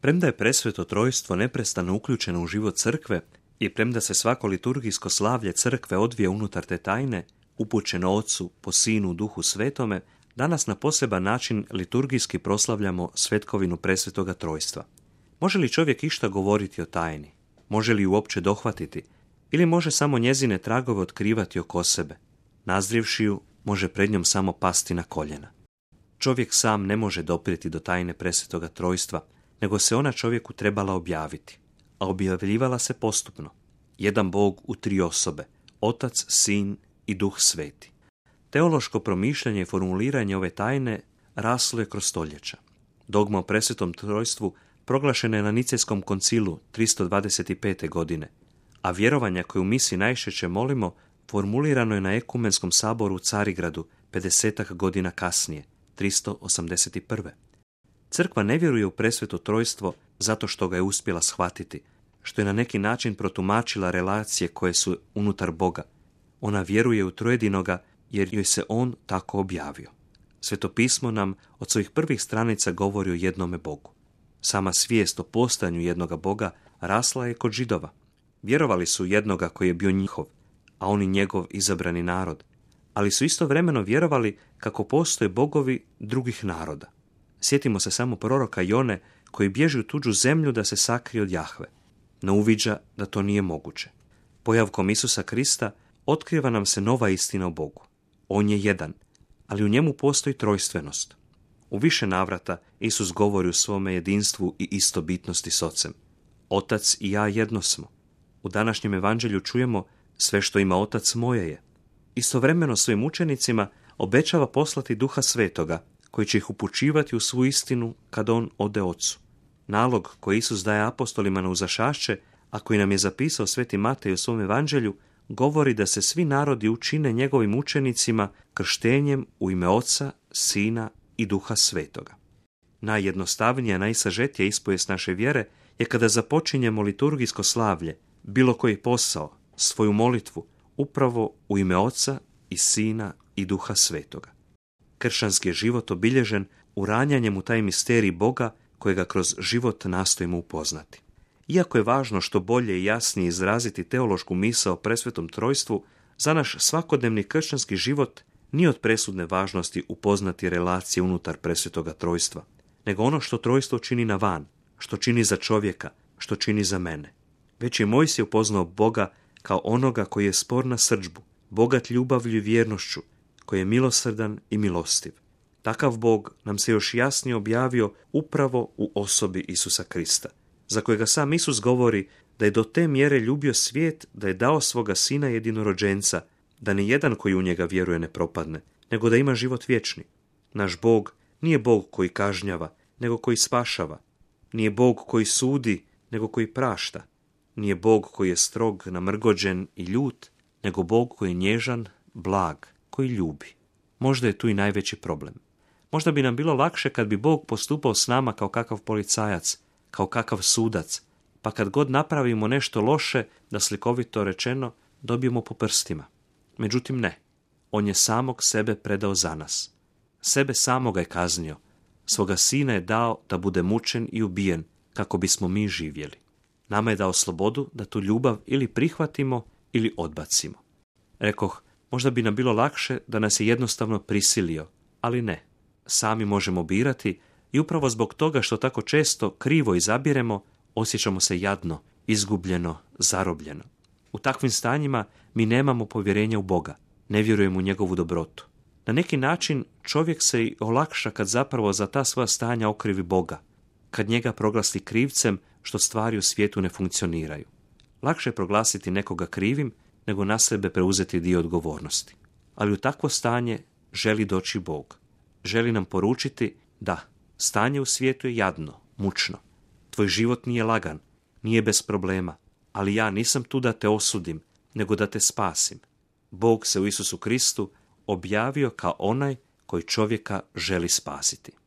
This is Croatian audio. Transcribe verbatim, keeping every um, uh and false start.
Premda je presveto trojstvo neprestano uključeno u život crkve i premda se svako liturgijsko slavlje crkve odvija unutar te tajne, upućeno Ocu, po Sinu, Duhu Svetome, danas na poseban način liturgijski proslavljamo svetkovinu presvetoga trojstva. Može li čovjek išta govoriti o tajni? Može li ju uopće dohvatiti? Ili može samo njezine tragove otkrivati oko sebe? Nazrijevši ju, može pred njom samo pasti na koljena. Čovjek sam ne može doprijeti do tajne presvetoga trojstva, nego se ona čovjeku trebala objaviti, a objavljivala se postupno. Jedan Bog u tri osobe, Otac, Sin i Duh Sveti. Teološko promišljanje i formuliranje ove tajne raslo je kroz stoljeća. Dogma o presvetom trojstvu proglašena je na Nicejskom koncilu tristo dvadeset pete. godine, a vjerovanja koje u misi najčešće molimo formulirano je na Ekumenskom saboru u Carigradu pedesetak godina kasnije, tristo osamdeset prve. Crkva ne vjeruje u presveto trojstvo zato što ga je uspjela shvatiti, što je na neki način protumačila relacije koje su unutar Boga. Ona vjeruje u trojedinoga jer joj se on tako objavio. Sveto pismo nam od svojih prvih stranica govori o jednome Bogu. Sama svijest o postojanju jednoga Boga rasla je kod Židova. Vjerovali su jednoga koji je bio njihov, a on i njegov izabrani narod, ali su istovremeno vjerovali kako postoje bogovi drugih naroda. Sjetimo se samo proroka Jone koji bježi u tuđu zemlju da se sakrije od Jahve. No uviđa da to nije moguće. Pojavkom Isusa Krista otkriva nam se nova istina o Bogu. On je jedan, ali u njemu postoji trojstvenost. U više navrata Isus govori u svome jedinstvu i istobitnosti s Ocem. Otac i ja jedno smo. U današnjem evanđelju čujemo sve što ima Otac moje je. Istovremeno svojim učenicima obećava poslati Duha Svetoga, koji će ih upućivati u svu istinu kad on ode Ocu. Nalog koji Isus daje apostolima na uzašašće, a koji nam je zapisao sveti Matej u svom evanđelju, govori da se svi narodi učine njegovim učenicima krštenjem u ime Oca, Sina i Duha Svetoga. Najjednostavnija, najsažetija ispovijest naše vjere je kada započinjemo liturgijsko slavlje, bilo koji posao, svoju molitvu, upravo u ime Oca i Sina i Duha Svetoga. Kršćanski je život obilježen uranjanjem u taj misterij Boga kojega kroz život nastojimo upoznati. Iako je važno što bolje i jasnije izraziti teološku misao o presvetom trojstvu, za naš svakodnevni kršćanski život nije od presudne važnosti upoznati relacije unutar presvetoga trojstva, nego ono što trojstvo čini na van, što čini za čovjeka, što čini za mene. Već je Mojsije upoznao Boga kao onoga koji je spor na srdžbu, bogat ljubavlju i vjernošću, koji je milosrdan i milostiv. Takav Bog nam se još jasnije objavio upravo u osobi Isusa Krista, za kojega sam Isus govori da je do te mjere ljubio svijet da je dao svoga sina jedinorođenca, da ni jedan koji u njega vjeruje ne propadne, nego da ima život vječni. Naš Bog nije Bog koji kažnjava, nego koji spašava. Nije Bog koji sudi, nego koji prašta. Nije Bog koji je strog, namrgođen i ljut, nego Bog koji je nježan, blag, koji ljubi. Možda je tu i najveći problem. Možda bi nam bilo lakše kad bi Bog postupao s nama kao kakav policajac, kao kakav sudac, pa kad god napravimo nešto loše, da slikovito rečeno, dobijemo po prstima. Međutim ne, on je samog sebe predao za nas. Sebe samoga je kaznio, svoga sina je dao da bude mučen i ubijen, kako bismo mi živjeli. Nama je dao slobodu da tu ljubav ili prihvatimo ili odbacimo. Rekoh, možda bi nam bilo lakše da nas je jednostavno prisilio, ali ne. Sami možemo birati i upravo zbog toga što tako često krivo izabiremo, osjećamo se jadno, izgubljeno, zarobljeno. U takvim stanjima mi nemamo povjerenja u Boga, ne vjerujemo u njegovu dobrotu. Na neki način čovjek se i olakša kad zapravo za ta svoja stanja okrivi Boga, kad njega proglasi krivcem što stvari u svijetu ne funkcioniraju. Lakše je proglasiti nekoga krivim nego na sebe preuzeti dio odgovornosti. Ali u takvo stanje želi doći Bog. Želi nam poručiti da stanje u svijetu je jadno, mučno. Tvoj život nije lagan, nije bez problema, ali ja nisam tu da te osudim, nego da te spasim. Bog se u Isusu Kristu objavio kao onaj koji čovjeka želi spasiti.